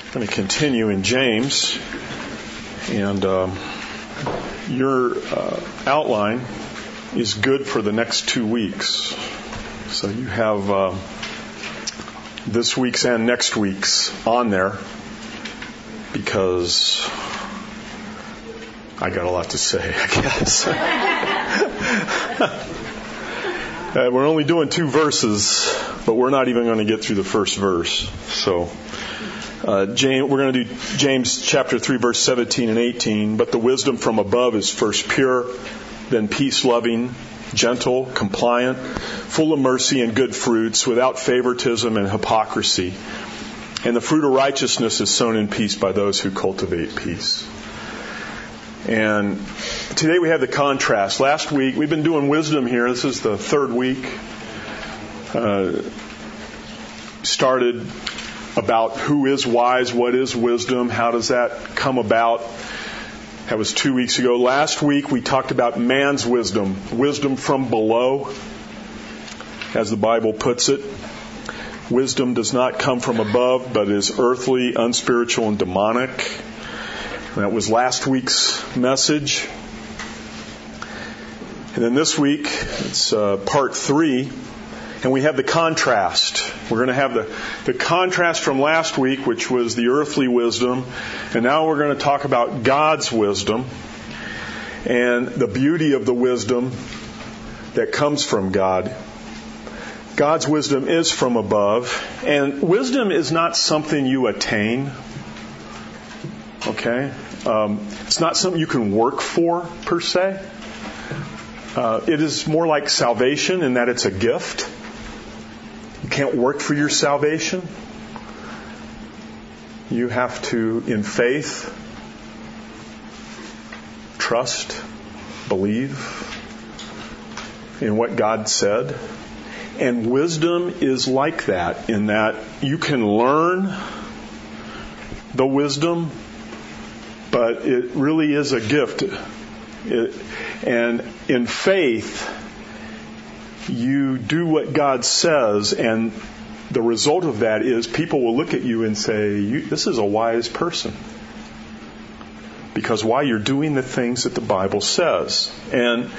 going to continue in James, and your outline is good for the next 2 weeks. So you have this week's and next week's on there, because I got a lot to say, I guess. We're only doing 2 verses, but we're not even going to get through the first verse. So we're going to do James chapter 3, verse 17 and 18. But the wisdom from above is first pure, then peace-loving, gentle, compliant, full of mercy and good fruits, without favoritism and hypocrisy. And the fruit of righteousness is sown in peace by those who cultivate peace. And today we have the contrast. Last week, we've been doing wisdom here. This is the 3rd week. Started about who is wise, what is wisdom, how does that come about. That was 2 weeks ago. Last week we talked about man's wisdom, wisdom from below, as the Bible puts it. Wisdom does not come from above, but is earthly, unspiritual, and demonic. That was last week's message. And then this week, it's part 3, and we have the contrast. We're going to have the contrast from last week, which was the earthly wisdom, and now we're going to talk about God's wisdom and the beauty of the wisdom that comes from God. God's wisdom is from above, and wisdom is not something you attain. Okay? It's not something you can work for, per se. It is more like salvation in that it's a gift. You can't work for your salvation. You have to, in faith, trust, believe in what God said. And wisdom is like that, in that you can learn the wisdom, but it really is a gift. And in faith, you do what God says, and the result of that is people will look at you and say, this is a wise person. Because why? You're doing the things that the Bible says. And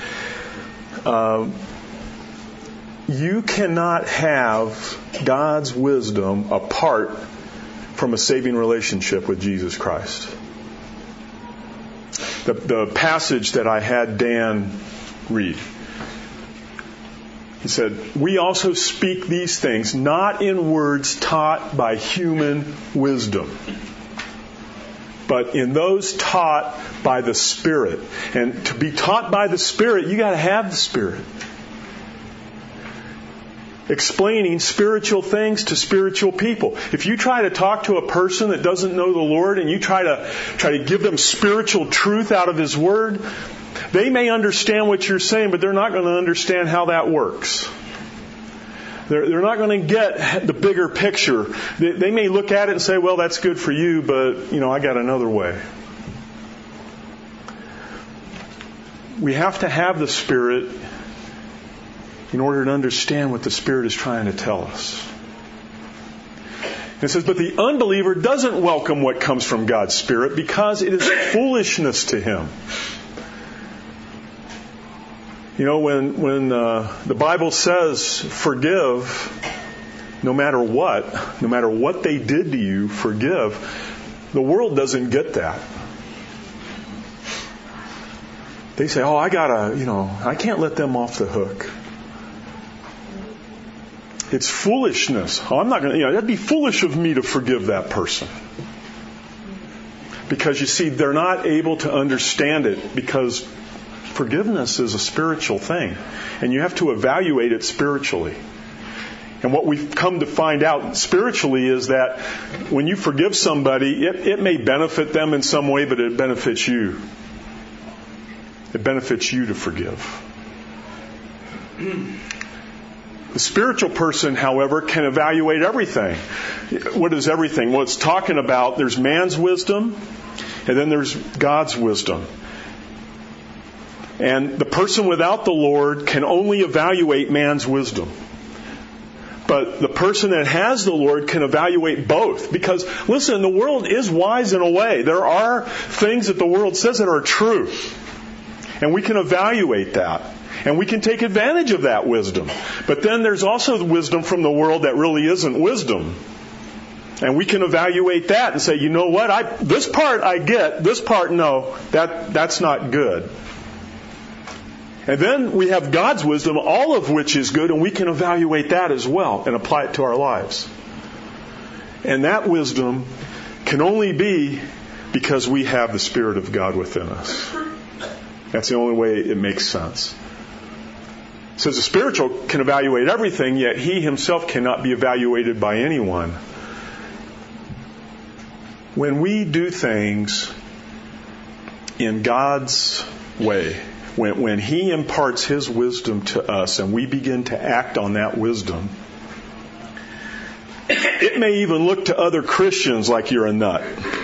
you cannot have God's wisdom apart from a saving relationship with Jesus Christ. The passage that I had Dan read, he said, we also speak these things not in words taught by human wisdom, but in those taught by the Spirit. And to be taught by the Spirit, you got to have the Spirit. Explaining spiritual things to spiritual people. If you try to talk to a person that doesn't know the Lord and you try to give them spiritual truth out of His Word, they may understand what you're saying, but they're not going to understand how that works. They're not going to get the bigger picture. They may look at it and say, well, that's good for you, but, I got another way. We have to have the Spirit in order to understand what the Spirit is trying to tell us. It says, but the unbeliever doesn't welcome what comes from God's Spirit because it is foolishness to him. When the Bible says forgive, no matter what they did to you, forgive, the world doesn't get that. They say, I can't let them off the hook. It's foolishness. I'm not going to, that'd be foolish of me to forgive that person. Because you see, they're not able to understand it, because forgiveness is a spiritual thing. And you have to evaluate it spiritually. And what we've come to find out spiritually is that when you forgive somebody, it may benefit them in some way, but it benefits you. It benefits you to forgive. The spiritual person, however, can evaluate everything. What is everything? Well, it's talking about there's man's wisdom, and then there's God's wisdom. And the person without the Lord can only evaluate man's wisdom. But the person that has the Lord can evaluate both. Because, listen, the world is wise in a way. There are things that the world says that are true. And we can evaluate that. And we can take advantage of that wisdom. But then there's also the wisdom from the world that really isn't wisdom. And we can evaluate that and say, you know what, this part I get, this part no, that's not good. And then we have God's wisdom, all of which is good, and we can evaluate that as well and apply it to our lives. And that wisdom can only be because we have the Spirit of God within us. That's the only way it makes sense. It says the spiritual can evaluate everything, yet he himself cannot be evaluated by anyone. When we do things in God's way, when He imparts His wisdom to us and we begin to act on that wisdom, it may even look to other Christians like you're a nut.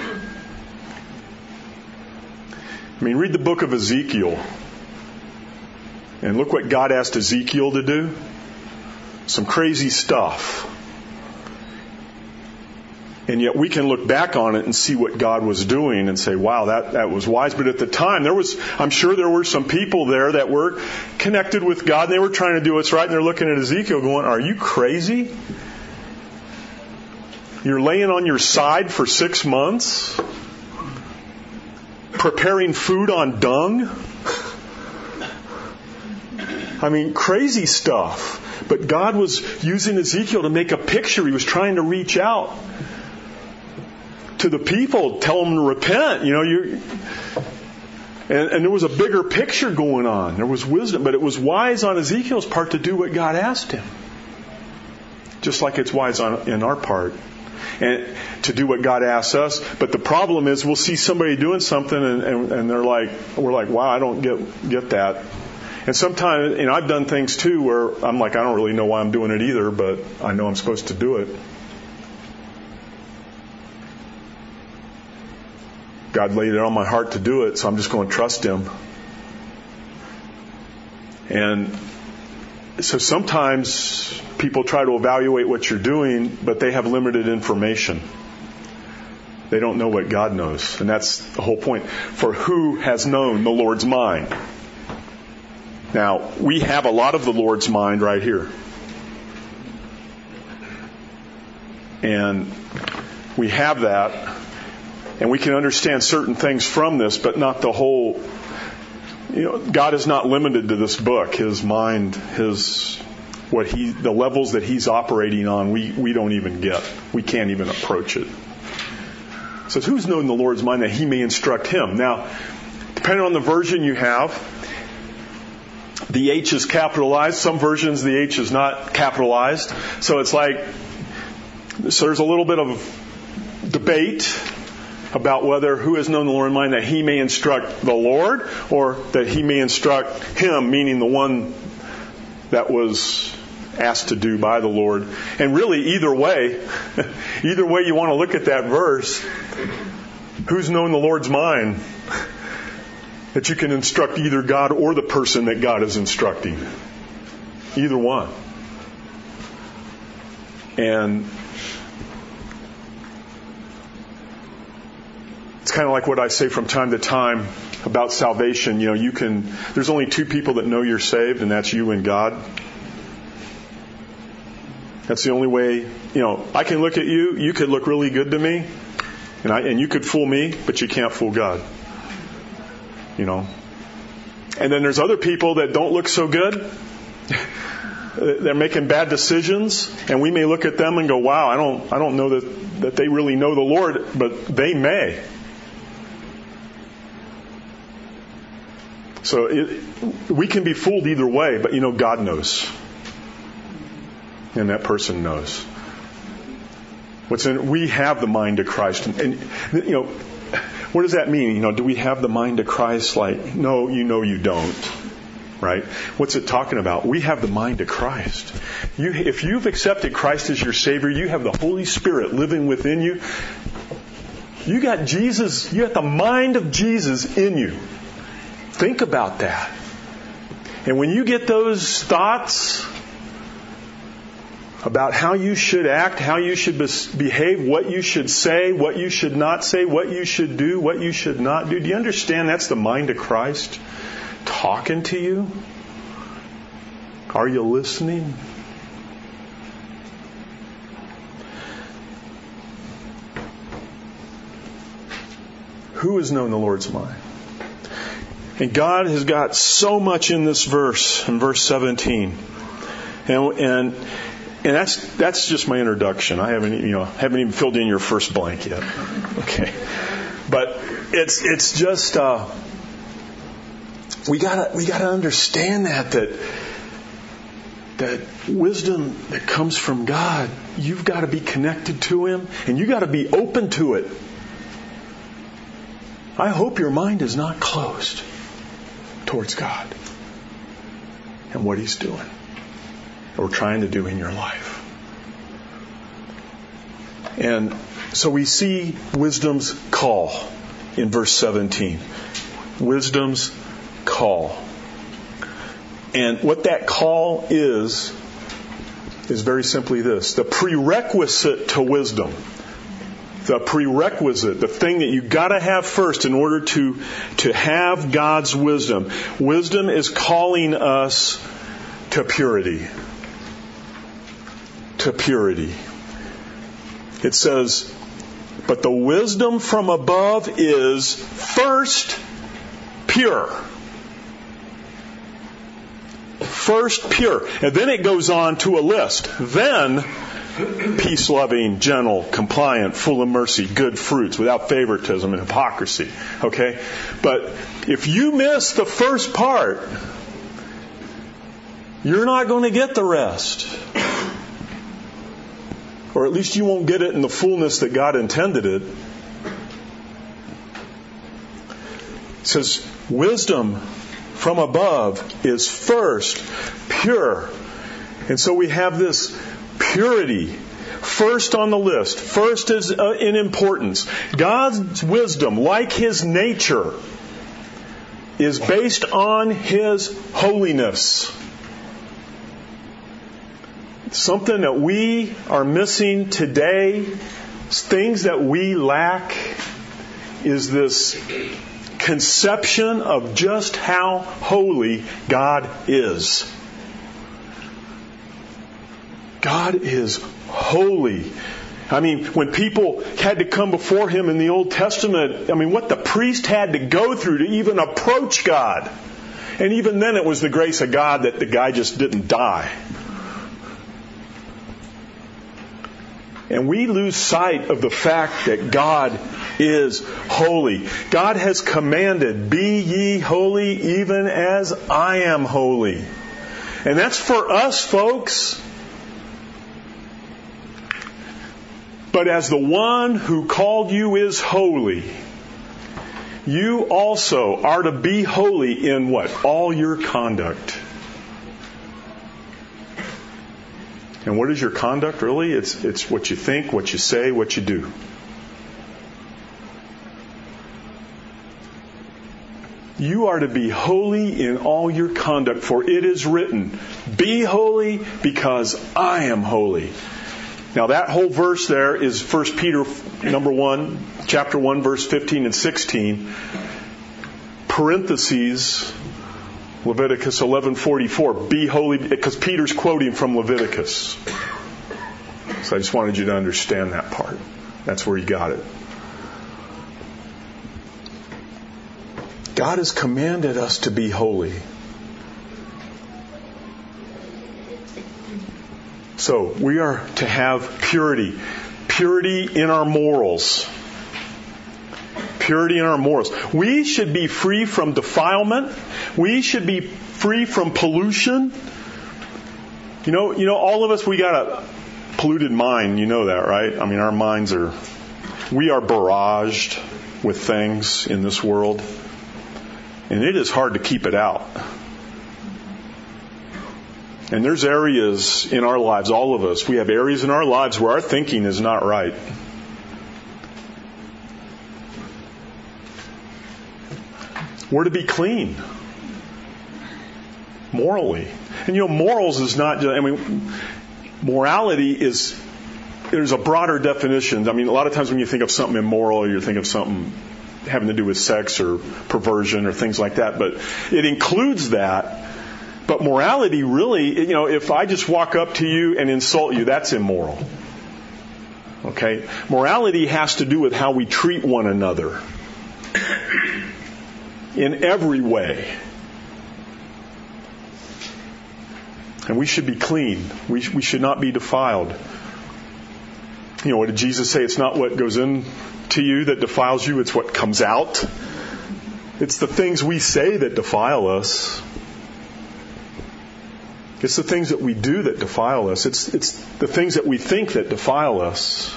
I mean, read the book of Ezekiel. And look what God asked Ezekiel to do. Some crazy stuff. And yet we can look back on it and see what God was doing and say, wow, that was wise. But at the time, I'm sure there were some people there that were connected with God and they were trying to do what's right. And they're looking at Ezekiel going, are you crazy? You're laying on your side for 6 months? Preparing food on dung? I mean, crazy stuff. But God was using Ezekiel to make a picture. He was trying to reach out to the people, tell them to repent. And there was a bigger picture going on. There was wisdom, but it was wise on Ezekiel's part to do what God asked him. Just like it's wise in our part. And to do what God asks us. But the problem is we'll see somebody doing something and we're like, wow, I don't get that. And sometimes, I've done things too where I'm like, I don't really know why I'm doing it either, but I know I'm supposed to do it. God laid it on my heart to do it, so I'm just going to trust Him. And so sometimes people try to evaluate what you're doing, but they have limited information. They don't know what God knows. And that's the whole point. For who has known the Lord's mind? Now, we have a lot of the Lord's mind right here. And we have that. And we can understand certain things from this, but not the whole. God is not limited to this book. His mind, the levels that He's operating on, we don't even get. We can't even approach it. It says, who's known the Lord's mind that He may instruct him? Now, depending on the version you have, the H is capitalized. Some versions the H is not capitalized. So it's there's a little bit of debate about whether who has known the Lord's mind that He may instruct the Lord or that He may instruct him, meaning the one that was asked to do by the Lord. And really, either way you want to look at that verse, who's known the Lord's mind that you can instruct either God or the person that God is instructing. Either one. And it's kind of like what I say from time to time about salvation. There's only two people that know you're saved, and that's you and God. That's the only way. I can look at you. You could look really good to me, and you could fool me, but you can't fool God. And then there's other people that don't look so good. They're making bad decisions, and we may look at them and go, "Wow, I don't know that they really know the Lord," but they may. So we can be fooled either way, but God knows. And that person knows. We have the mind of Christ. And what does that mean? Do we have the mind of Christ? No, you don't. Right? What's it talking about? We have the mind of Christ. If you've accepted Christ as your Savior, you have the Holy Spirit living within you. You got Jesus, you got the mind of Jesus in you. Think about that. And when you get those thoughts, about how you should act, how you should behave, what you should say, what you should not say, what you should do, what you should not do. Do you understand that's the mind of Christ talking to you? Are you listening? Who has known the Lord's mind? And God has got so much in this verse, in verse 17. And that's just my introduction. I haven't even filled in your first blank yet. Okay. But it's just we gotta understand that wisdom that comes from God, you've got to be connected to Him and you got to be open to it. I hope your mind is not closed towards God and what He's doing or trying to do in your life. And so we see wisdom's call in verse 17. Wisdom's call. And what that call is very simply this. The prerequisite to wisdom. The prerequisite, the thing that you've got to have first in order to have God's wisdom. Wisdom is calling us to purity. To purity. It says, but the wisdom from above is first pure. First pure. And then it goes on to a list. Then peace-loving, gentle, compliant, full of mercy, good fruits, without favoritism and hypocrisy. Okay? But if you miss the first part, you're not going to get the rest. Or at least you won't get it in the fullness that God intended it. It says, wisdom from above is first pure. And so we have this purity first on the list. First is in importance. God's wisdom, like His nature, is based on His holiness. Something that we are missing today, things that we lack, is this conception of just how holy God is. God is holy. I mean, when people had to come before Him in the Old Testament, what the priest had to go through to even approach God. And even then it was the grace of God that the guy just didn't die. And we lose sight of the fact that God is holy. God has commanded, be ye holy even as I am holy. And that's for us, folks. But as the one who called you is holy, you also are to be holy in what? All your conduct. And what is your conduct really? It's what you think, what you say, what you do. You are to be holy in all your conduct, for it is written, be holy because I am holy. Now that whole verse there is 1 Peter chapter 1, verse 15 and 16. Parentheses, Leviticus 11:44. Be holy, because Peter's quoting from Leviticus. So I just wanted you to understand that part. That's where he got it. God has commanded us to be holy. So we are to have purity. Purity in our morals. Purity in our morals. We should be free from defilement. We should be free from pollution. You know, all of us, we got a polluted mind. You know that, right? Our minds we are barraged with things in this world. And it is hard to keep it out. And there's areas in our lives, all of us, we have areas in our lives where our thinking is not right. We're to be clean. Morally. And morals is not just, Morality there's a broader definition. I mean, a lot of times when you think of something immoral, you think of something having to do with sex or perversion or things like that. But it includes that. But morality really, if I just walk up to you and insult you, that's immoral. Okay? Morality has to do with how we treat one another in every way. And we should be clean. We should not be defiled. What did Jesus say? It's not what goes into you that defiles you, it's what comes out. It's the things we say that defile us. It's the things that we do that defile us. It's the things that we think that defile us.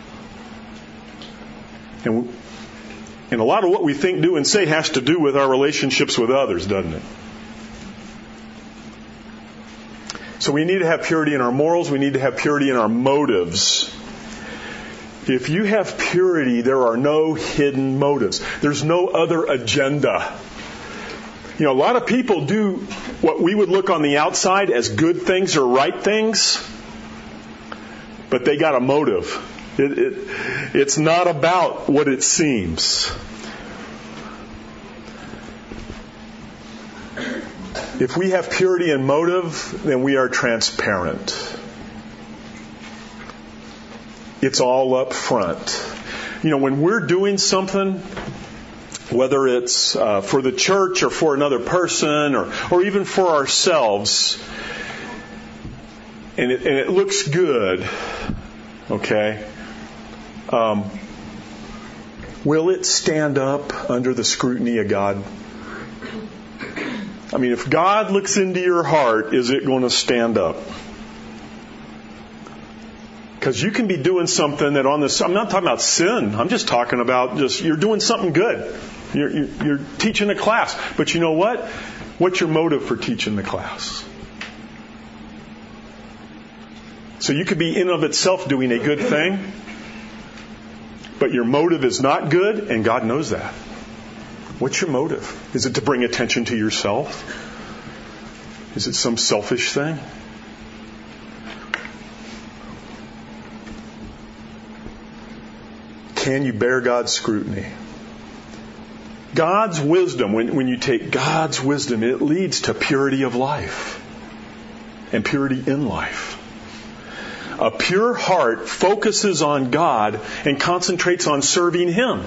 And a lot of what we think, do, and say has to do with our relationships with others, doesn't it? So we need to have purity in our morals. We need to have purity in our motives. If you have purity, there are no hidden motives. There's no other agenda. A lot of people do what we would look on the outside as good things or right things, but they got a motive. It's not about what it seems. If we have purity in motive, then we are transparent. It's all up front. When we're doing something, whether it's for the church or for another person or even for ourselves, and it looks good, okay, will it stand up under the scrutiny of God? I mean, if God looks into your heart, is it going to stand up? Because you can be doing something that I'm not talking about sin. I'm just talking about you're doing something good. You're teaching a class. But you know what? What's your motive for teaching the class? So you could be in and of itself doing a good thing, but your motive is not good, and God knows that. What's your motive? Is it to bring attention to yourself? Is it some selfish thing? Can you bear God's scrutiny? God's wisdom, when you take God's wisdom, it leads to purity of life and purity in life. A pure heart focuses on God and concentrates on serving Him.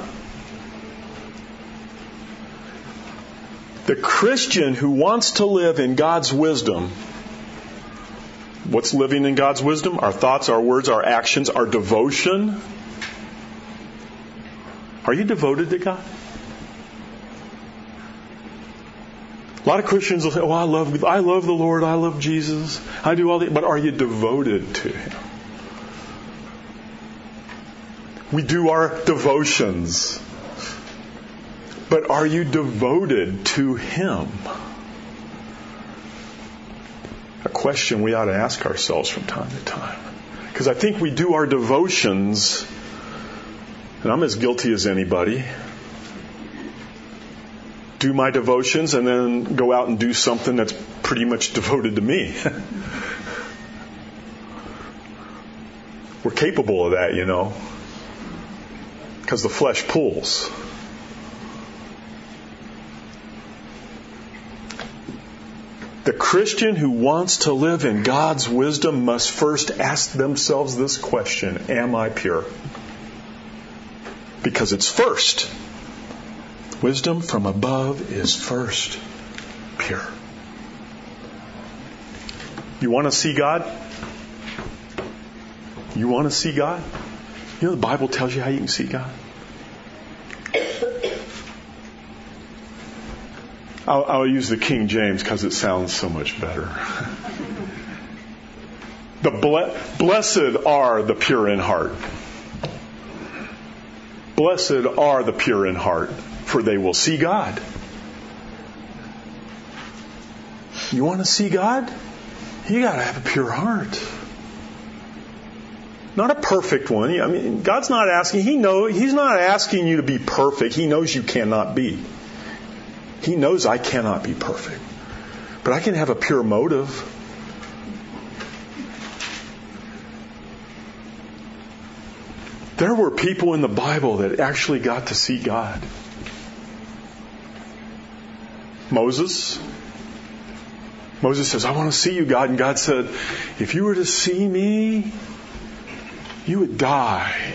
The Christian who wants to live in God's wisdom, what's living in God's wisdom? Our thoughts, our words, our actions, our devotion. Are you devoted to God? A lot of Christians will say, I love the Lord, I love Jesus, I do all that, but are you devoted to Him? We do our devotions, but are you devoted to Him? A question we ought to ask ourselves from time to time. Because I think we do our devotions, and I'm as guilty as anybody, do my devotions and then go out and do something that's pretty much devoted to me. We're capable of that, because the flesh pulls. The Christian who wants to live in God's wisdom must first ask themselves this question: am I pure? Because it's first. Wisdom from above is first pure. You want to see God? You want to see God? The Bible tells you how you can see God. I'll use the King James because it sounds so much better. Blessed are the pure in heart. Blessed are the pure in heart, for they will see God. You want to see God? You got to have a pure heart. Not a perfect one. I mean, God's not asking, He's not asking you to be perfect. He knows you cannot be. He knows I cannot be perfect. But I can have a pure motive. There were people in the Bible that actually got to see God. Moses says, I want to see you, God. And God said, if you were to see me, you would die.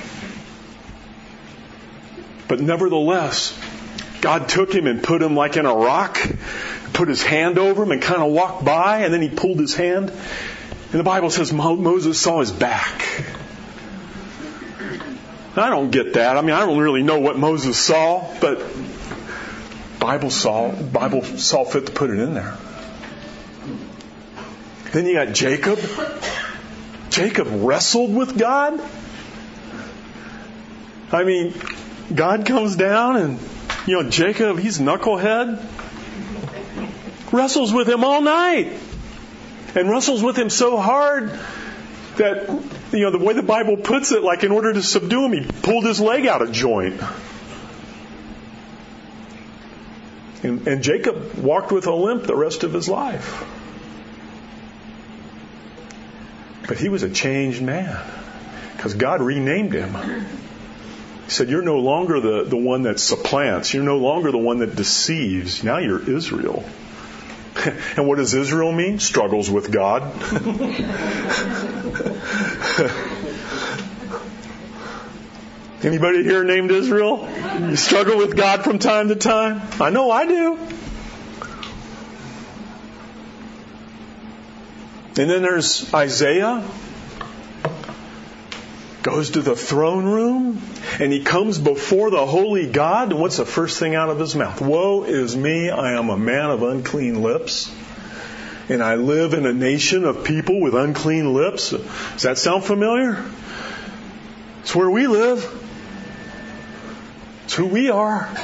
But nevertheless, God took him and put him like in a rock, put his hand over him and kind of walked by, and then he pulled his hand. And the Bible says Moses saw his back. I don't get that. I mean, I don't really know what Moses saw, but Bible saw fit to put it in there. Then you got Jacob. Jacob wrestled with God. I mean, God comes down and, Jacob, he's knucklehead, wrestles with him all night. And wrestles with him so hard that, the way the Bible puts it, like in order to subdue him, he pulled his leg out of joint. And Jacob walked with a limp the rest of his life. But he was a changed man because God renamed him. He said, you're no longer the one that supplants. You're no longer the one that deceives. Now you're Israel. And what does Israel mean? Struggles with God. Anybody here named Israel? You struggle with God from time to time? I know I do. And then there's Isaiah. Goes to the throne room and he comes before the holy God. And what's the first thing out of his mouth? Woe is me, I am a man of unclean lips. And I live in a nation of people with unclean lips. Does that sound familiar? It's where we live. It's who we are.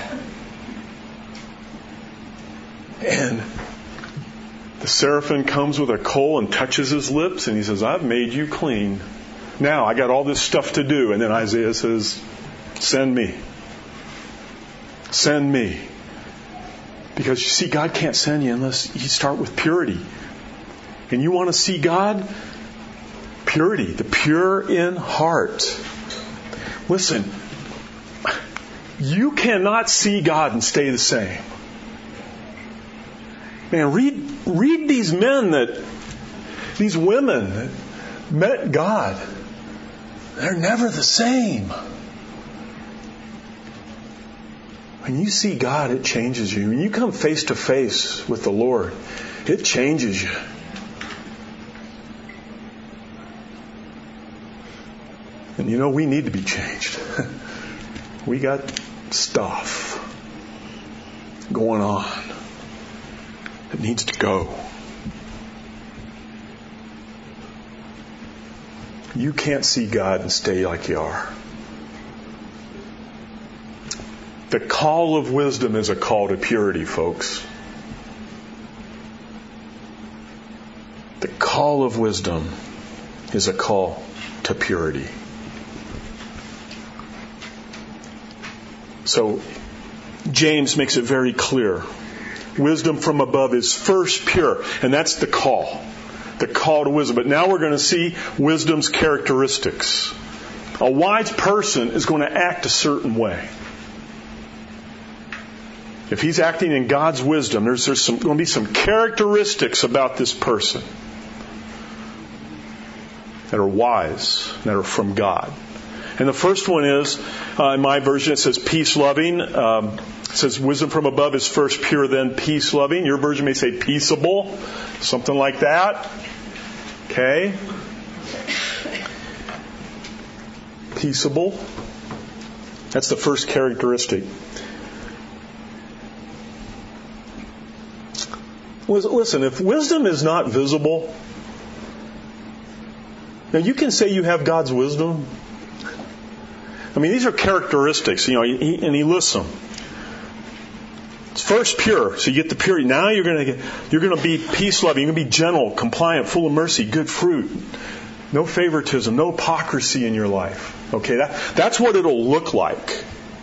And the seraphim comes with a coal and touches his lips and he says, I've made you clean. Now, I got all this stuff to do. And then Isaiah says, send me. Send me. Because you see, God can't send you unless you start with purity. And you want to see God? Purity. The pure in heart. Listen, you cannot see God and stay the same. Man, read these men these women that met God. They're never the same. When you see God, it changes you. When you come face to face with the Lord, it changes you. And we need to be changed. We got stuff going on that needs to go. You can't see God and stay like you are. The call of wisdom is a call to purity, folks. The call of wisdom is a call to purity. So, James makes it very clear. Wisdom from above is first pure, and that's the call. The call to wisdom. But now we're going to see wisdom's characteristics. A wise person is going to act a certain way. If he's acting in God's wisdom, there's going to be some characteristics about this person that are wise, that are from God. And the first one is, in my version, it says peace-loving. It says wisdom from above is first pure, then peace-loving. Your version may say peaceable, something like that. Okay? Peaceable. That's the first characteristic. Listen, if wisdom is not visible, now you can say you have God's wisdom. I mean, these are characteristics, and he lists them. It's first pure, so you get the purity. Now you're going to be peace-loving. You're going to be gentle, compliant, full of mercy, good fruit. No favoritism, no hypocrisy in your life. Okay, that's what it'll look like.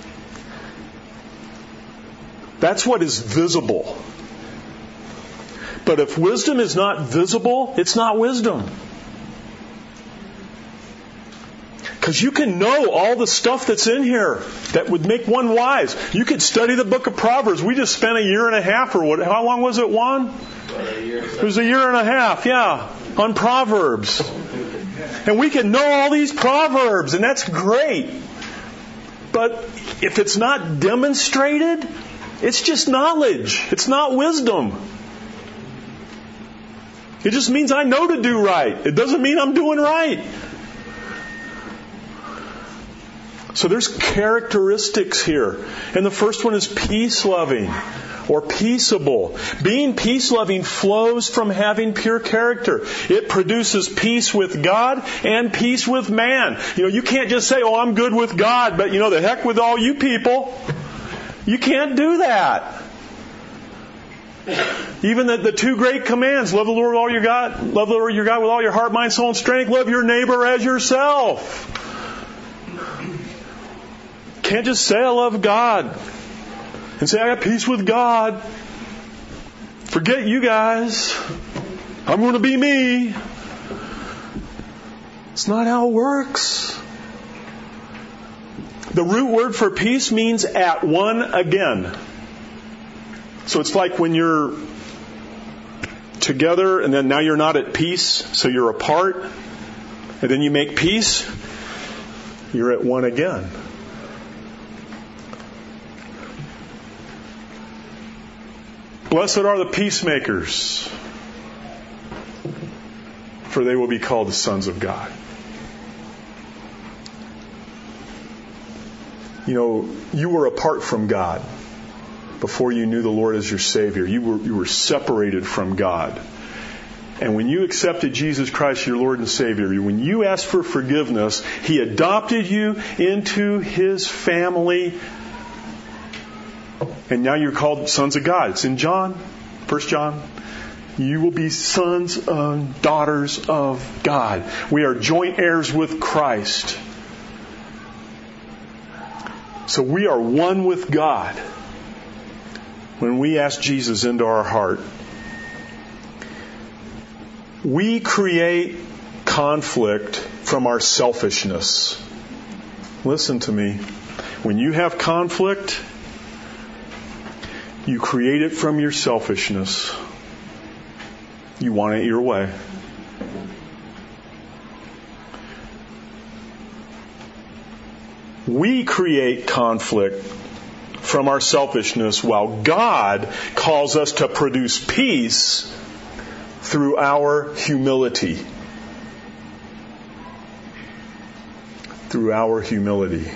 That's what is visible. But if wisdom is not visible, it's not wisdom. Because you can know all the stuff that's in here that would make one wise. You could study the book of Proverbs. We just spent a year and a half or what? How long was it, Juan? It was a year and a half, yeah, on Proverbs. And we can know all these Proverbs, and that's great. But if it's not demonstrated, it's just knowledge. It's not wisdom. It just means I know to do right. It doesn't mean I'm doing right. So there's characteristics here. And the first one is peace-loving or peaceable. Being peace-loving flows from having pure character. It produces peace with God and peace with man. You can't just say, I'm good with God, but the heck with all you people. You can't do that. Even the two great commands, love the Lord with all your God, love the Lord your God with all your heart, mind, soul, and strength, love your neighbor as yourself. Can't just say I love God and say I got peace with God. Forget you guys. I'm going to be me. It's not how it works. The root word for peace means at one again. So it's like when you're together and then now you're not at peace, so you're apart, and then you make peace, you're at one again. Blessed are the peacemakers, for they will be called the sons of God. You were apart from God before you knew the Lord as your Savior. You were separated from God. And when you accepted Jesus Christ, your Lord and Savior, when you asked for forgiveness, He adopted you into His family. And now you're called sons of God. It's in John, 1 John. You will be sons and daughters of God. We are joint heirs with Christ. So we are one with God when we ask Jesus into our heart. We create conflict from our selfishness. Listen to me. When you have conflict, you create it from your selfishness. You want it your way. We create conflict from our selfishness while God calls us to produce peace through our humility. Through our humility.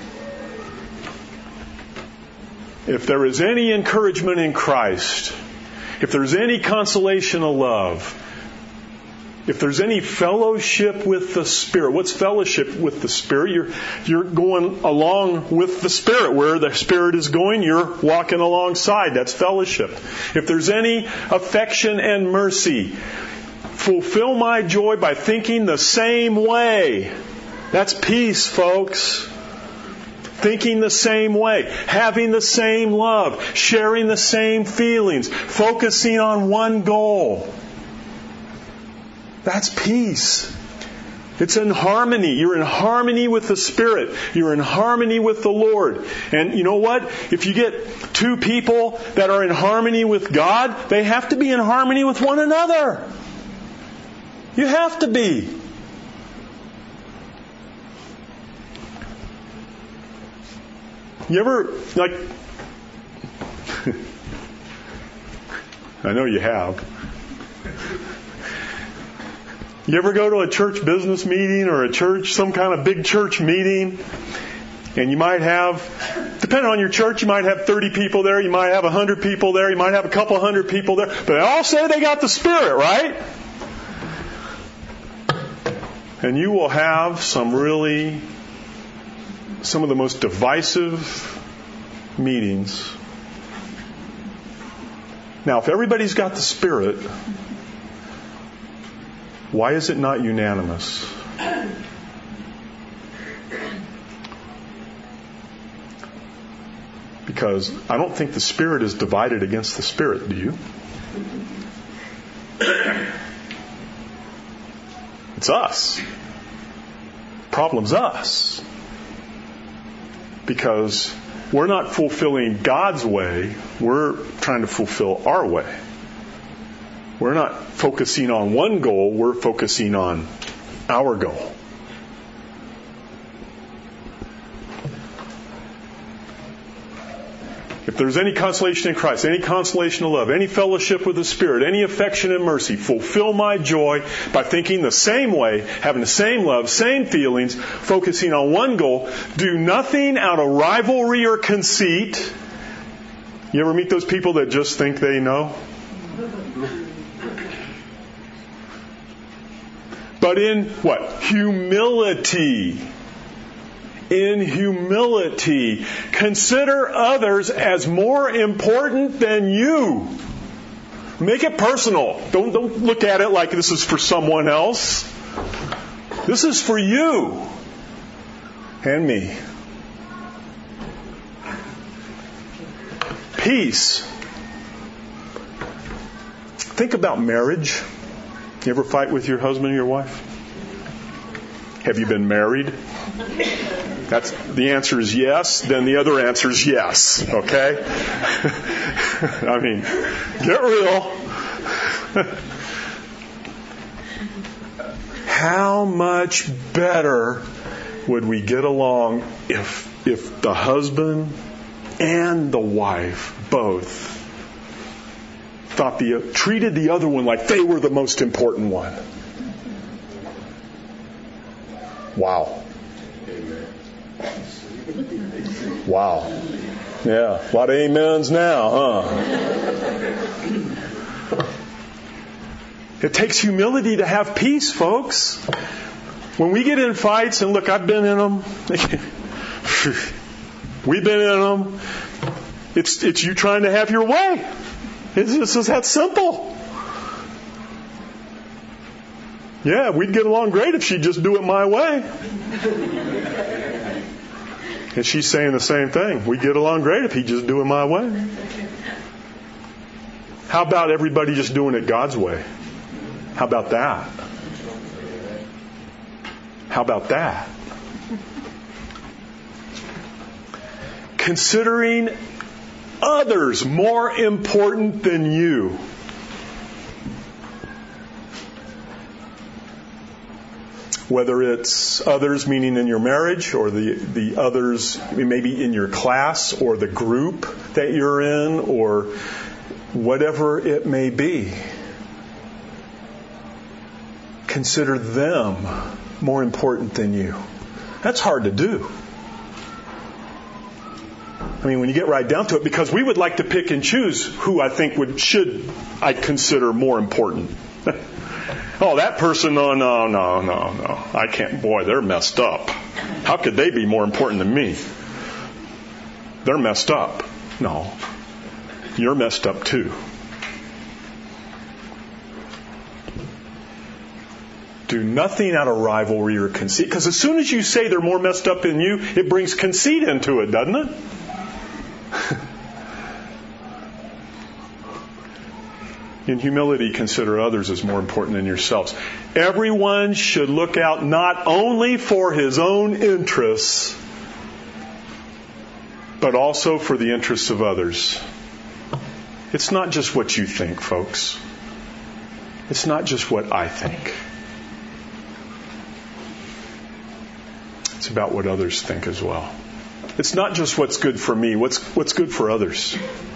If there is any encouragement in Christ, if there's any consolation of love, if there's any fellowship with the Spirit, what's fellowship with the Spirit? You're going along with the Spirit. Where the Spirit is going, you're walking alongside. That's fellowship. If there's any affection and mercy, fulfill my joy by thinking the same way. That's peace, folks. Thinking the same way, having the same love, sharing the same feelings, focusing on one goal. That's peace. It's in harmony. You're in harmony with the Spirit. You're in harmony with the Lord. And you know what? If you get two people that are in harmony with God, they have to be in harmony with one another. You have to be. You ever, I know you have. You ever go to a church business meeting or some kind of big church meeting, and you might have, depending on your church, you might have 30 people there, you might have 100 people there, you might have a couple hundred people there, but they all say they got the Spirit, right? And you will have some of the most divisive meetings. Now, if everybody's got the Spirit, why is it not unanimous? Because I don't think the Spirit is divided against the Spirit, do you? It's us. Problem's us. Because we're not fulfilling God's way, we're trying to fulfill our way. We're not focusing on one goal, we're focusing on our goal. If there's any consolation in Christ, any consolation of love, any fellowship with the Spirit, any affection and mercy, fulfill my joy by thinking the same way, having the same love, same feelings, focusing on one goal. Do nothing out of rivalry or conceit. You ever meet those people that just think they know? But in what? Humility. In humility, consider others as more important than you. Make it personal. Don't look at it like this is for someone else. This is for you and me. Peace. Think about marriage. You ever fight with your husband or your wife? Have you been married? The answer is yes. Then the other answer is yes. Okay? I mean, get real. How much better would we get along if the husband and the wife both treated the other one like they were the most important one? Wow. Wow. Yeah, a lot of amens now, huh? It takes humility to have peace, folks. When we get in fights, and look, I've been in them. We've been in them. It's you trying to have your way. It's just that simple. Yeah, we'd get along great if she'd just do it my way. And she's saying the same thing. We'd get along great if he'd just do it my way. How about everybody just doing it God's way? How about that? How about that? Considering others more important than you. Whether it's others meaning in your marriage, or the others maybe in your class or the group that you're in, or whatever it may be. Consider them more important than you. That's hard to do. I mean, when you get right down to it, because we would like to pick and choose who I think I consider more important. Oh, that person, no. I can't, boy, they're messed up. How could they be more important than me? They're messed up. No, you're messed up too. Do nothing out of rivalry or conceit. Because as soon as you say they're more messed up than you, it brings conceit into it, doesn't it? In humility, consider others as more important than yourselves. Everyone should look out not only for his own interests, but also for the interests of others. It's not just what you think, folks. It's not just what I think. It's about what others think as well. It's not just what's good for me, what's good for others.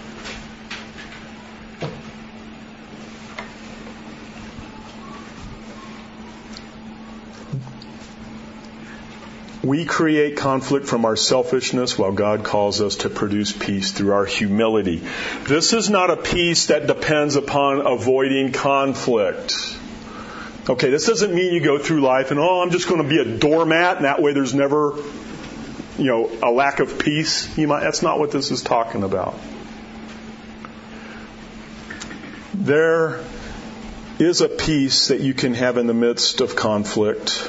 We create conflict from our selfishness while God calls us to produce peace through our humility. This is not a peace that depends upon avoiding conflict. Okay, this doesn't mean you go through life and, I'm just going to be a doormat and that way there's never, a lack of peace. That's not what this is talking about. There is a peace that you can have in the midst of conflict.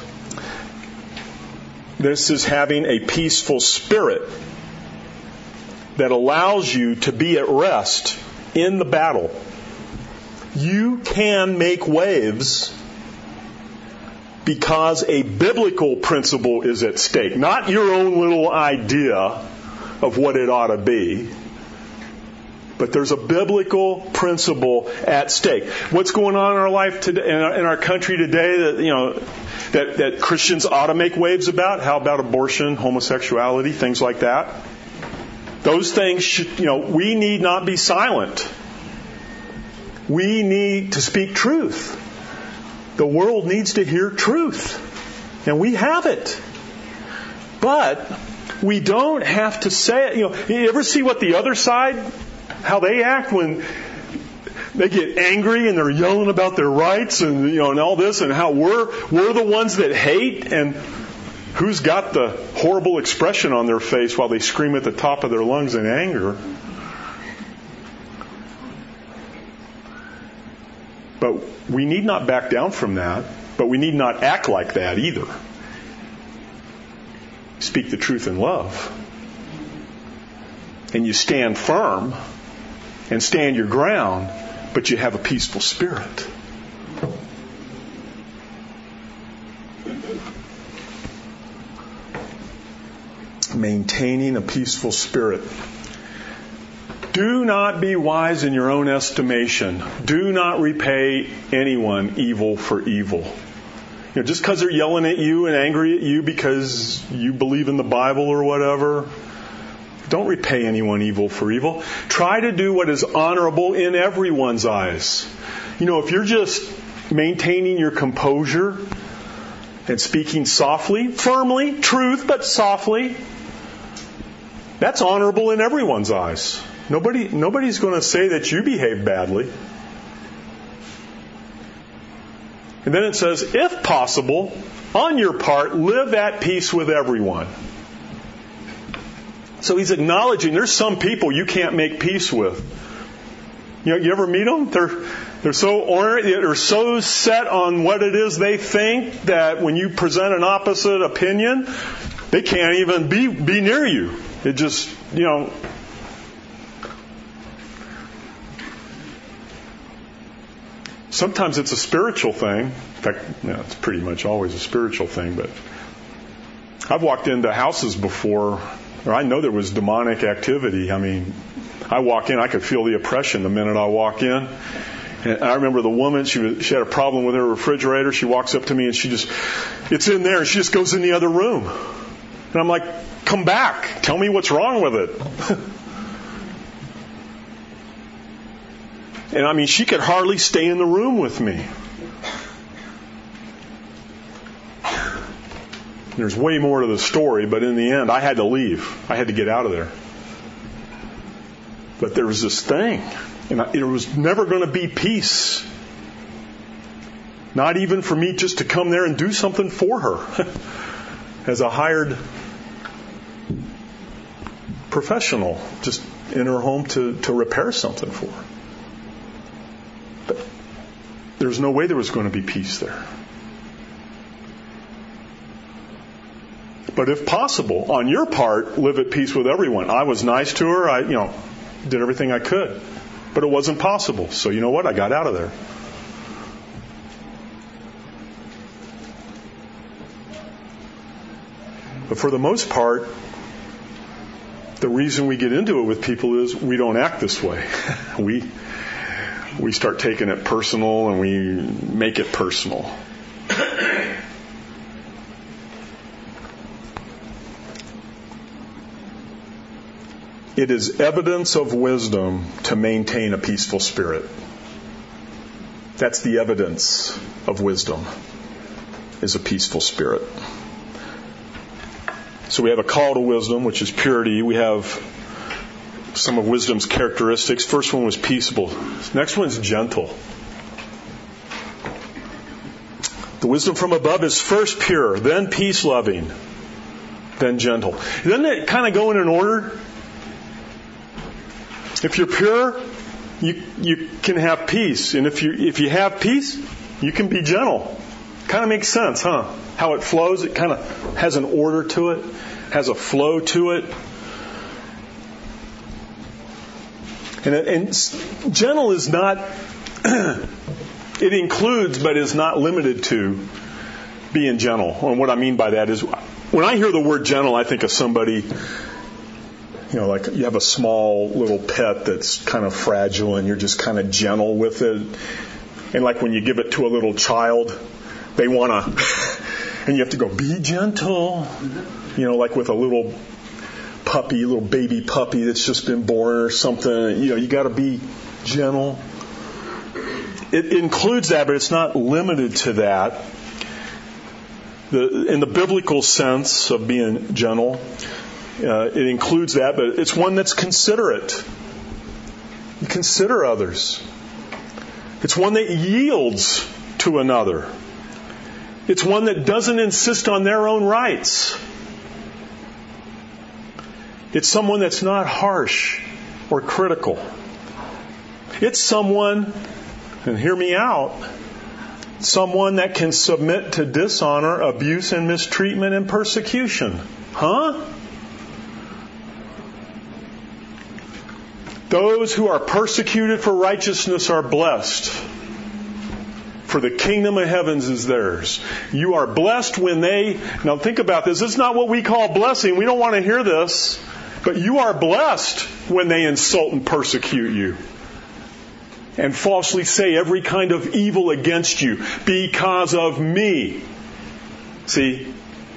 This is having a peaceful spirit that allows you to be at rest in the battle. You can make waves because a biblical principle is at stake. Not your own little idea of what it ought to be. But there's a biblical principle at stake. What's going on in our life today, in our country today, that Christians ought to make waves about? How about abortion, homosexuality, things like that? Those things, we need not be silent. We need to speak truth. The world needs to hear truth. And we have it. But we don't have to say it. You ever see what the other side, how they act when they get angry and they're yelling about their rights and and all this, and how we're the ones that hate, and who's got the horrible expression on their face while they scream at the top of their lungs in anger? But we need not back down from that, but we need not act like that either. Speak the truth in love. And you stand firm and stand your ground, but you have a peaceful spirit. Maintaining a peaceful spirit. Do not be wise in your own estimation. Do not repay anyone evil for evil. Just because they're yelling at you and angry at you because you believe in the Bible or whatever, don't repay anyone evil for evil. Try to do what is honorable in everyone's eyes. If you're just maintaining your composure and speaking softly, firmly, truth, but softly, that's honorable in everyone's eyes. Nobody's going to say that you behave badly. And then it says, if possible, on your part, live at peace with everyone. So he's acknowledging there's some people you can't make peace with. You ever meet them? They're so set on what it is they think that when you present an opposite opinion, they can't even be near you. It just, sometimes it's a spiritual thing. In fact, it's pretty much always a spiritual thing. But I've walked into houses before, or I know there was demonic activity. I walk in, I could feel the oppression the minute I walk in. And I remember the woman, she had a problem with her refrigerator. She walks up to me and it's in there, and she just goes in the other room. And I'm like, come back. Tell me what's wrong with it. And she could hardly stay in the room with me. There's way more to the story, but in the end, I had to leave. I had to get out of there. But there was this thing, and it was never going to be peace. Not even for me just to come there and do something for her as a hired professional, just in her home to repair something for her. But there's no way there was going to be peace there. But if possible, on your part, live at peace with everyone. I was nice to her. I, did everything I could. But it wasn't possible. So you know what? I got out of there. But for the most part, the reason we get into it with people is we don't act this way. We start taking it personal and we make it personal. It is evidence of wisdom to maintain a peaceful spirit. That's the evidence of wisdom, is a peaceful spirit. So we have a call to wisdom, which is purity. We have some of wisdom's characteristics. First one was peaceable. Next one's gentle. The wisdom from above is first pure, then peace-loving, then gentle. Doesn't it kind of go in an order? If you're pure, you can have peace. And if you have peace, you can be gentle. Kind of makes sense, huh? How it flows, it kind of has an order to it, has a flow to it. And gentle is not, it includes but is not limited to being gentle. And what I mean by that is, when I hear the word gentle, I think of somebody, like you have a small little pet that's kind of fragile and you're just kind of gentle with it. And like when you give it to a little child, they want to, and you have to go, be gentle. Like with a little puppy, little baby puppy that's just been born or something. You got to be gentle. It includes that, but it's not limited to that. In the biblical sense of being gentle, it includes that, but it's one that's considerate. You consider others. It's one that yields to another. It's one that doesn't insist on their own rights. It's someone that's not harsh or critical. It's someone, and hear me out, someone that can submit to dishonor, abuse, and mistreatment and persecution. Those who are persecuted for righteousness are blessed, for the kingdom of heavens is theirs. You are blessed when now think about this. This is not what we call blessing. We don't want to hear this. But you are blessed when they insult and persecute you and falsely say every kind of evil against you because of me. See,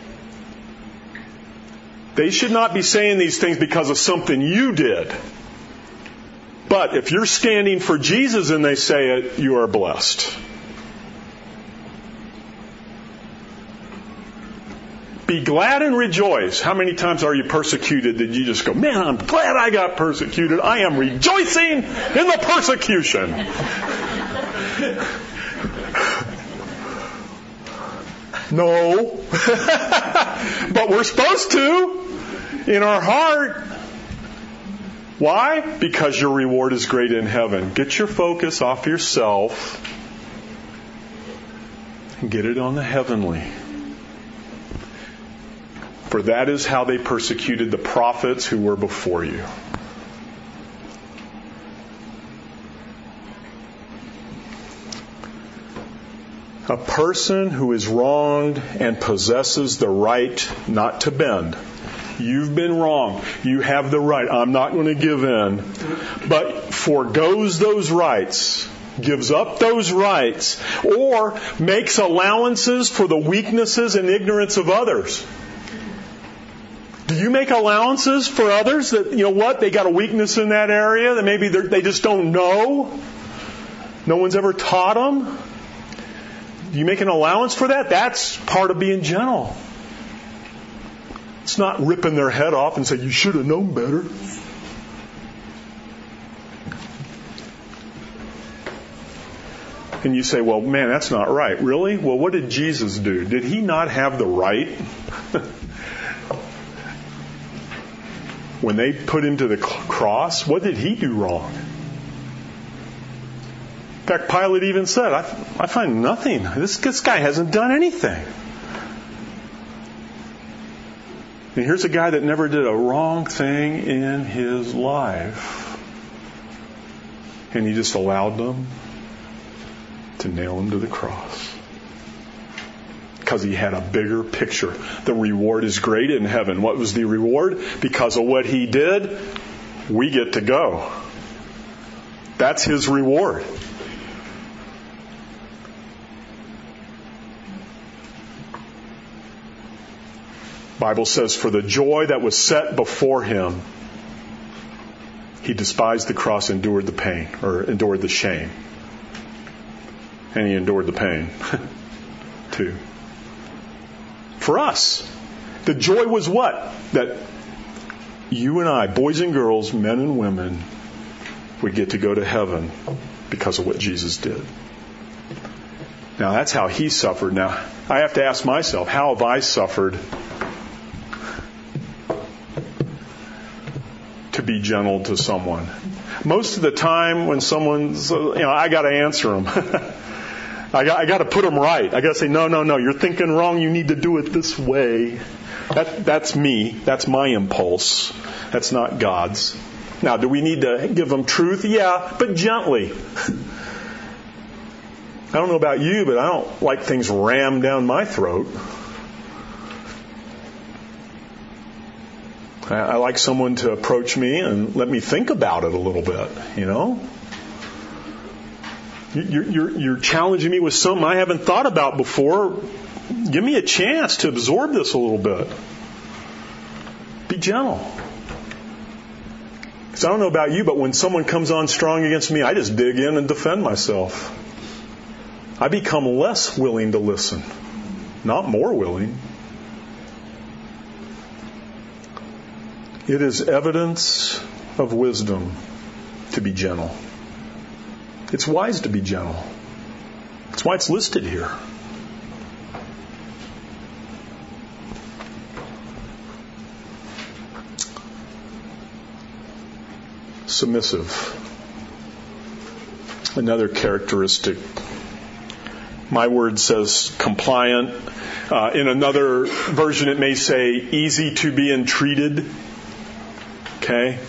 they should not be saying these things because of something you did. But if you're standing for Jesus and they say it, you are blessed. Be glad and rejoice. How many times are you persecuted that you just go, man, I'm glad I got persecuted. I am rejoicing in the persecution. No. But we're supposed to in our heart. Why? Because your reward is great in heaven. Get your focus off yourself and get it on the heavenly. For that is how they persecuted the prophets who were before you. A person who is wronged and possesses the right not to bend. You've been wrong. You have the right. I'm not going to give in. But forgoes those rights, gives up those rights, or makes allowances for the weaknesses and ignorance of others. Do you make allowances for others that, they got a weakness in that area that maybe they just don't know? No one's ever taught them? Do you make an allowance for that? That's part of being gentle. It's not ripping their head off and saying, you should have known better. And you say, well, man, that's not right. Really? Well, what did Jesus do? Did he not have the right? When they put him to the cross, what did he do wrong? In fact, Pilate even said, I find nothing. This guy hasn't done anything. And here's a guy that never did a wrong thing in his life. And he just allowed them to nail him to the cross. Because he had a bigger picture. The reward is great in heaven. What was the reward? Because of what he did, we get to go. That's his reward. Bible says, for the joy that was set before him, he despised the cross, endured the pain, or endured the shame. And he endured the pain, too. For us, the joy was what? That you and I, boys and girls, men and women, would get to go to heaven because of what Jesus did. Now, that's how he suffered. Now, I have to ask myself, how have I suffered to be gentle to someone? Most of the time when someone's, I got to answer them. I got to put them right. I got to say, no, you're thinking wrong. You need to do it this way. That's me. That's my impulse. That's not God's. Now, do we need to give them truth? Yeah, but gently. I don't know about you, but I don't like things rammed down my throat. I like someone to approach me and let me think about it a little bit, you know? You're challenging me with something I haven't thought about before. Give me a chance to absorb this a little bit. Be gentle. Because I don't know about you, but when someone comes on strong against me, I just dig in and defend myself. I become less willing to listen, not more willing. It is evidence of wisdom to be gentle. It's wise to be gentle. That's why it's listed here. Submissive. Another characteristic. My word says compliant. In another version it may say easy to be entreated. Okay?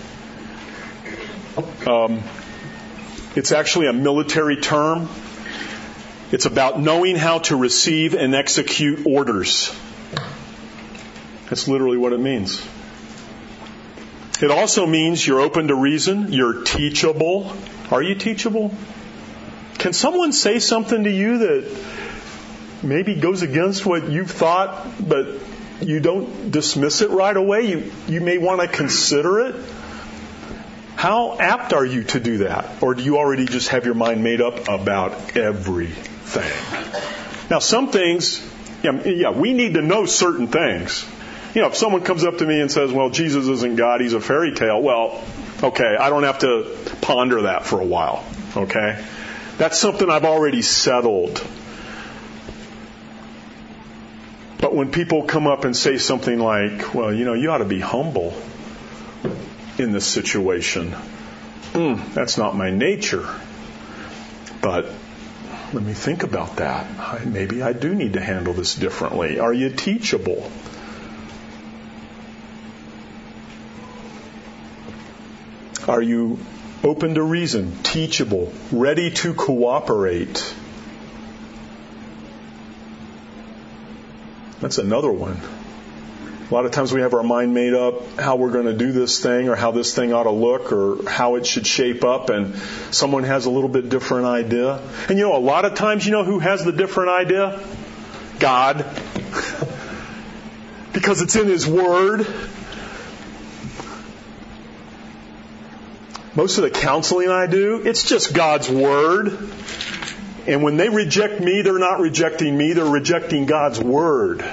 It's actually a military term. It's about knowing how to receive and execute orders. That's literally what it means. It also means you're open to reason. You're teachable. Are you teachable? Can someone say something to you that maybe goes against what you've thought, but you don't dismiss it right away? You may want to consider it. How apt are you to do that? Or do you already just have your mind made up about everything? Now, some things, we need to know certain things. You know, if someone comes up to me and says, well, Jesus isn't God, he's a fairy tale, well, okay, I don't have to ponder that for a while, okay? That's something I've already settled. But when people come up and say something like, well, you ought to be humble in this situation. That's not my nature. But let me think about that. Maybe I do need to handle this differently. Are you teachable? Are you open to reason, teachable, ready to cooperate? That's another one. A lot of times we have our mind made up how we're going to do this thing or how this thing ought to look or how it should shape up, and someone has a little bit different idea. And a lot of times, who has the different idea? God. Because it's in His Word. Most of the counseling I do, it's just God's Word. And when they reject me, they're not rejecting me, they're rejecting God's Word.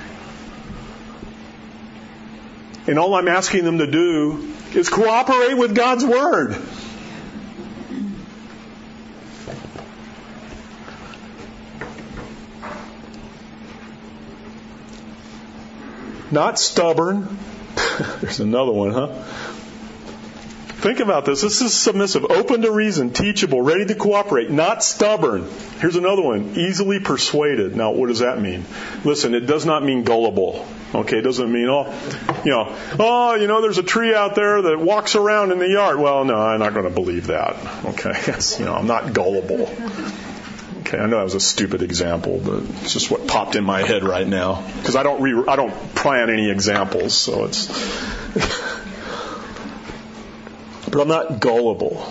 And all I'm asking them to do is cooperate with God's Word. Not stubborn. There's another one, huh? Think about this. This is submissive, open to reason, teachable, ready to cooperate, not stubborn. Here's another one, easily persuaded. Now, what does that mean? Listen, it does not mean gullible. Okay, it doesn't mean, there's a tree out there that walks around in the yard. Well, no, I'm not going to believe that. Okay, I'm not gullible. Okay, I know that was a stupid example, but it's just what popped in my head right now because I don't plan any examples, so it's. But I'm not gullible.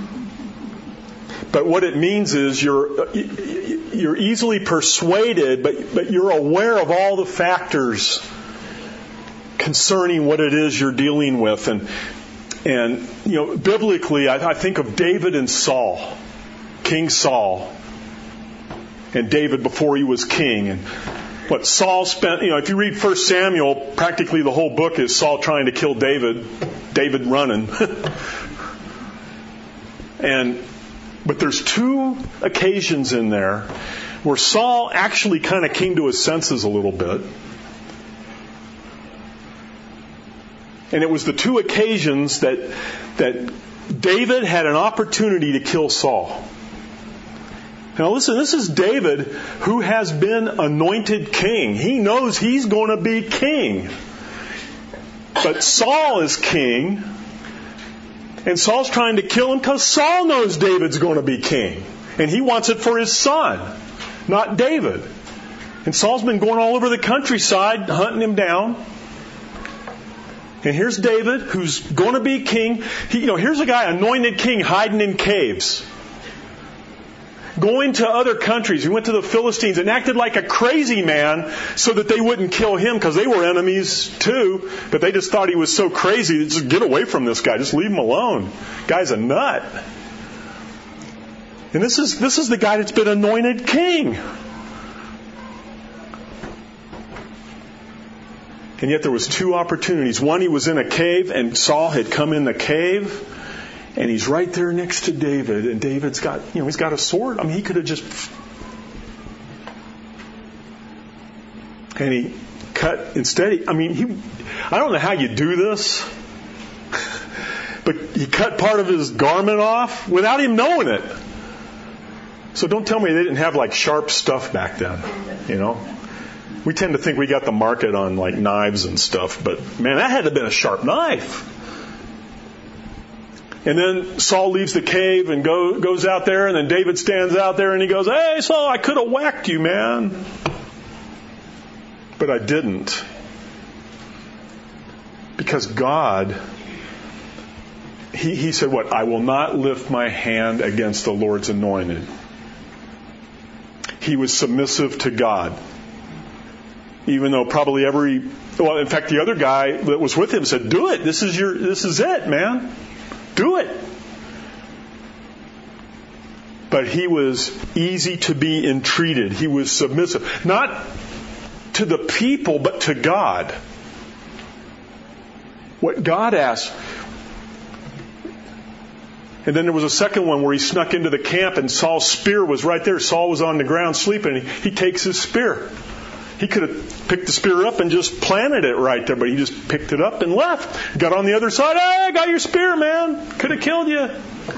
But what it means is you're easily persuaded, but you're aware of all the factors concerning what it is you're dealing with. And biblically, I think of David and Saul, King Saul, and David before he was king. And what Saul spent, if you read 1 Samuel, practically the whole book is Saul trying to kill David running. But there's two occasions in there where Saul actually kind of came to his senses a little bit. And it was the two occasions that David had an opportunity to kill Saul. Now listen, this is David who has been anointed king. He knows he's going to be king. But Saul is king, and Saul's trying to kill him because Saul knows David's going to be king. And he wants it for his son, not David. And Saul's been going all over the countryside, hunting him down. And here's David, who's going to be king. Here's a guy, anointed king, hiding in caves. Going to other countries. He went to the Philistines and acted like a crazy man so that they wouldn't kill him because they were enemies too. But they just thought he was so crazy. Just get away from this guy. Just leave him alone. Guy's a nut. And this is the guy that's been anointed king. And yet there was two opportunities. One, he was in a cave and Saul had come in the cave. And he's right there next to David. And David's got, he's got a sword. I mean, he could have just... And he cut, instead, I don't know how you do this. But he cut part of his garment off without him knowing it. So don't tell me they didn't have like sharp stuff back then, We tend to think we got the market on like knives and stuff. But man, that had to have been a sharp knife. And then Saul leaves the cave and goes out there, and then David stands out there and he goes, "Hey, Saul, I could have whacked you, man. But I didn't." Because God, he said what? "I will not lift my hand against the Lord's anointed." He was submissive to God. Even though probably in fact, the other guy that was with him said, "Do it. This is it, man. Do it." But he was easy to be entreated. He was submissive. Not to the people, but to God. What God asked. And then there was a second one where he snuck into the camp and Saul's spear was right there. Saul was on the ground sleeping. And he takes his spear. He could have picked the spear up and just planted it right there, but he just picked it up and left. Got on the other side. "Hey, I got your spear, man. Could have killed you."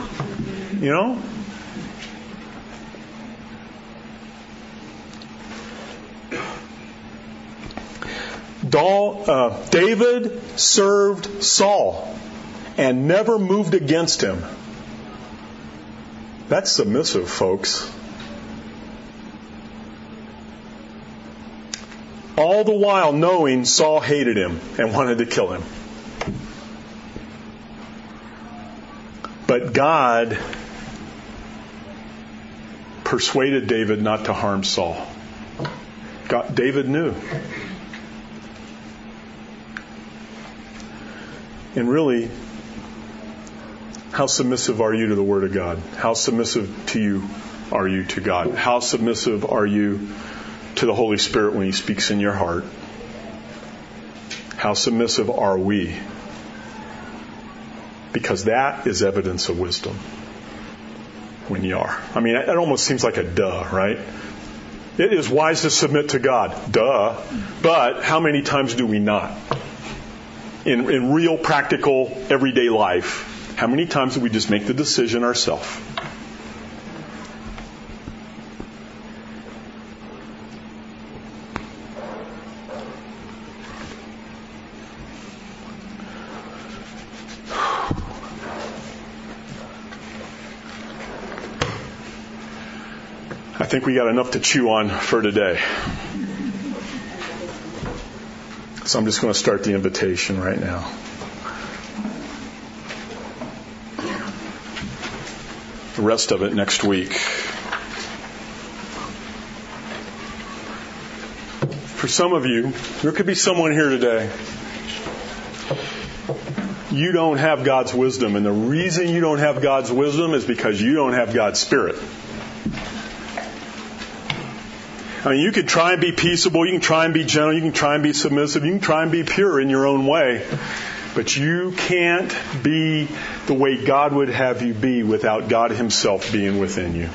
David served Saul and never moved against him. That's submissive, folks. All the while knowing Saul hated him and wanted to kill him. But God persuaded David not to harm Saul. David knew. And really, how submissive are you to the Word of God? How submissive are you to God? How submissive are you to the Holy Spirit when He speaks in your heart? How submissive are we? Because that is evidence of wisdom when you are. I mean, it almost seems like a duh, right? It is wise to submit to God. Duh. But how many times do we not? In real, practical, everyday life, how many times do we just make the decision ourselves? I think we got enough to chew on for today. So I'm just going to start the invitation right now. The rest of it next week. For some of you, there could be someone here today. You don't have God's wisdom, and the reason you don't have God's wisdom is because you don't have God's Spirit. I mean, you could try and be peaceable, you can try and be gentle, you can try and be submissive, you can try and be pure in your own way. But you can't be the way God would have you be without God Himself being within you.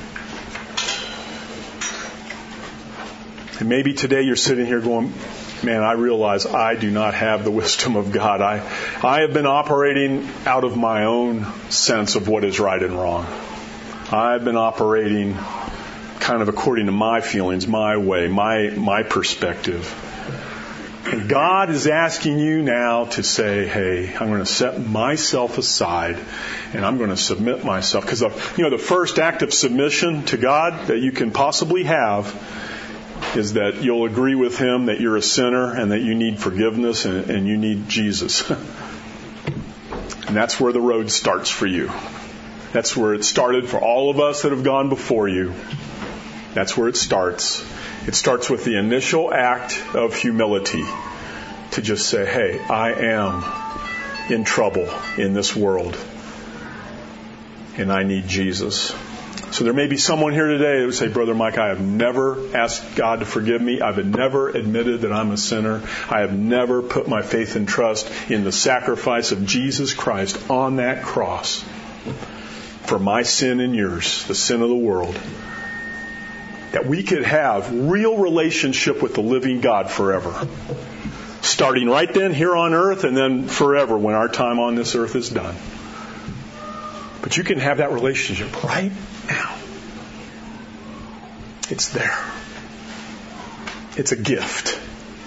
And maybe today you're sitting here going, man, I realize I do not have the wisdom of God. I have been operating out of my own sense of what is right and wrong. I've been operating kind of according to my feelings, my way, my perspective. And God is asking you now to say, hey, I'm going to set myself aside and I'm going to submit myself. Because, the first act of submission to God that you can possibly have is that you'll agree with Him that you're a sinner and that you need forgiveness and you need Jesus. And that's where the road starts for you. That's where it started for all of us that have gone before you. That's where it starts. It starts with the initial act of humility to just say, hey, I am in trouble in this world and I need Jesus. So there may be someone here today that would say, Brother Mike, I have never asked God to forgive me. I've never admitted that I'm a sinner. I have never put my faith and trust in the sacrifice of Jesus Christ on that cross for my sin and yours, the sin of the world. That we could have real relationship with the living God forever. Starting right then here on earth and then forever when our time on this earth is done. But you can have that relationship right now. It's there. It's a gift.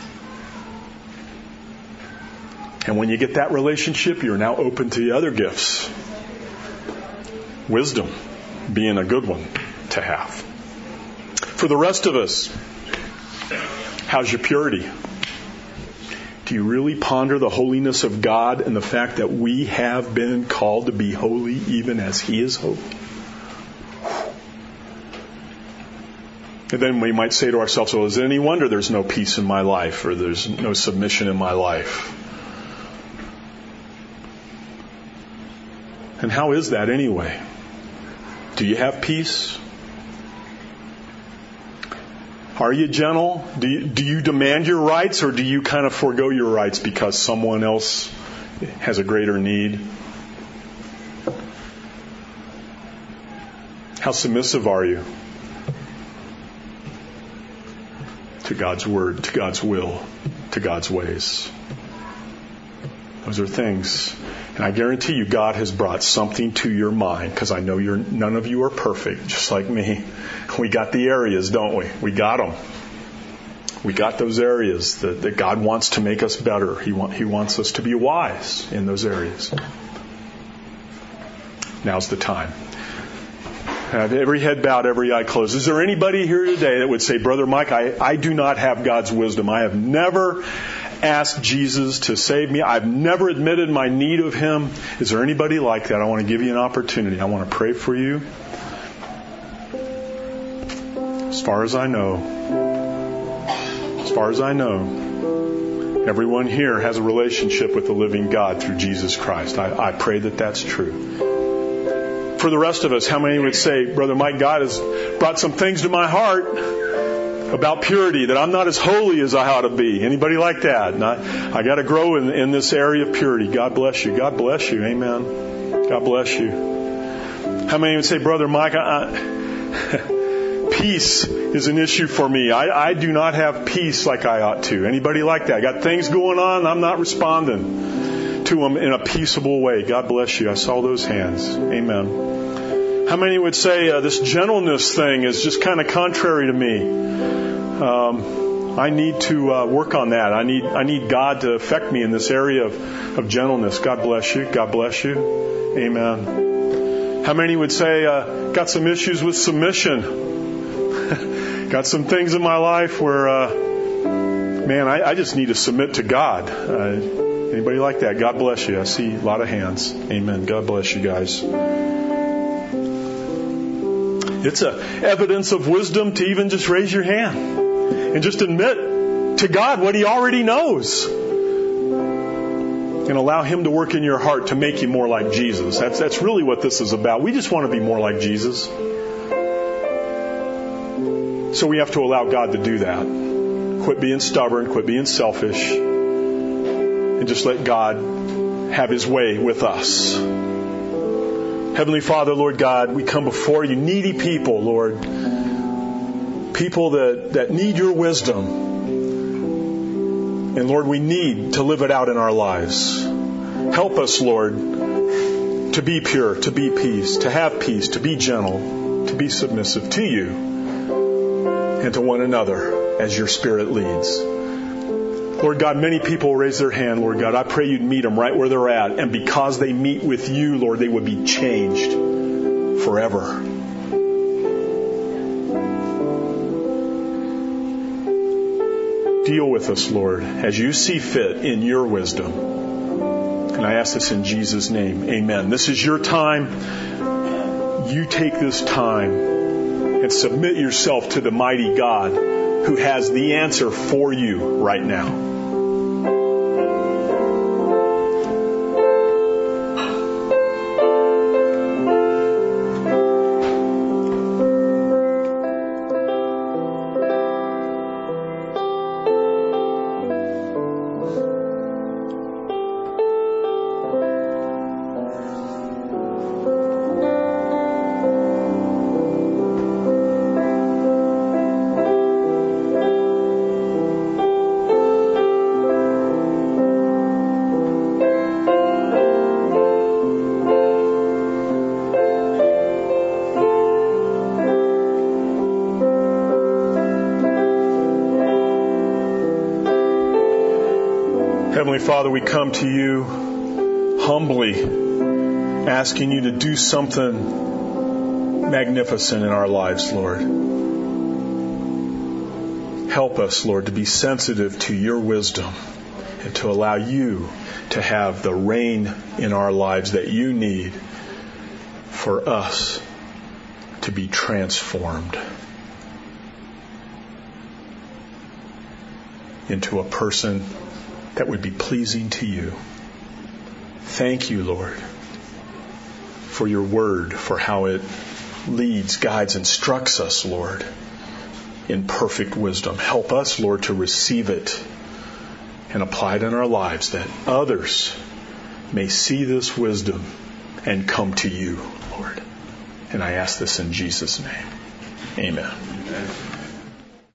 And when you get that relationship, you're now open to the other gifts. Wisdom being a good one to have. For the rest of us, how's your purity? Do you really ponder the holiness of God and the fact that we have been called to be holy even as He is holy? And then we might say to ourselves, well, is it any wonder there's no peace in my life or there's no submission in my life? And how is that anyway? Do you have peace? Are you gentle? Do you demand your rights or do you kind of forego your rights because someone else has a greater need? How submissive are you to God's Word, to God's will, to God's ways? Those are things. And I guarantee you God has brought something to your mind because I know none of you are perfect, just like me. We got the areas, don't we? We got them. We got those areas that God wants to make us better. He wants us to be wise in those areas. Now's the time. Have every head bowed, every eye closed. Is there anybody here today that would say, Brother Mike, I do not have God's wisdom. I have never asked Jesus to save me. I've never admitted my need of Him. Is there anybody like that? I want to give you an opportunity. I want to pray for you. As far as I know, everyone here has a relationship with the living God through Jesus Christ. I pray that that's true. For the rest of us, how many would say, Brother Mike, God has brought some things to my heart about purity, that I'm not as holy as I ought to be? Anybody like that? And I got to grow in this area of purity. God bless you. God bless you. Amen. God bless you. How many would say, Brother Mike, peace is an issue for me. I do not have peace like I ought to. Anybody like that? Got things going on, I'm not responding to them in a peaceable way. God bless you. I saw those hands. Amen. How many would say this gentleness thing is just kind of contrary to me? I need to work on that. I need God to affect me in this area of gentleness. God bless you. God bless you. Amen. How many would say got some issues with submission? Got some things in my life where, I just need to submit to God. Anybody like that? God bless you. I see a lot of hands. Amen. God bless you guys. It's a evidence of wisdom to even just raise your hand and just admit to God what He already knows. And allow Him to work in your heart to make you more like Jesus. That's really what this is about. We just want to be more like Jesus. So we have to allow God to do that. Quit being stubborn, quit being selfish, and just let God have His way with us. Heavenly Father, Lord God, we come before you, needy people, Lord. People that need your wisdom. And Lord, we need to live it out in our lives. Help us, Lord, to be pure, to be peace, to be gentle, to be submissive to you and to one another as your Spirit leads. Lord God, many people raise their hand, Lord God. I pray you'd meet them right where they're at. And because they meet with you, Lord, they would be changed forever. Deal with us, Lord, as you see fit in your wisdom. And I ask this in Jesus' name. Amen. This is your time. You take this time and submit yourself to the mighty God who has the answer for you right now. Heavenly Father, we come to you humbly, asking you to do something magnificent in our lives, Lord. Help us, Lord, to be sensitive to your wisdom and to allow you to have the reign in our lives that you need for us to be transformed into a person that would be pleasing to you. Thank you, Lord, for your word, for how it leads, guides, instructs us, Lord, in perfect wisdom. Help us, Lord, to receive it and apply it in our lives, that others may see this wisdom and come to you, Lord. And I ask this in Jesus' name. Amen.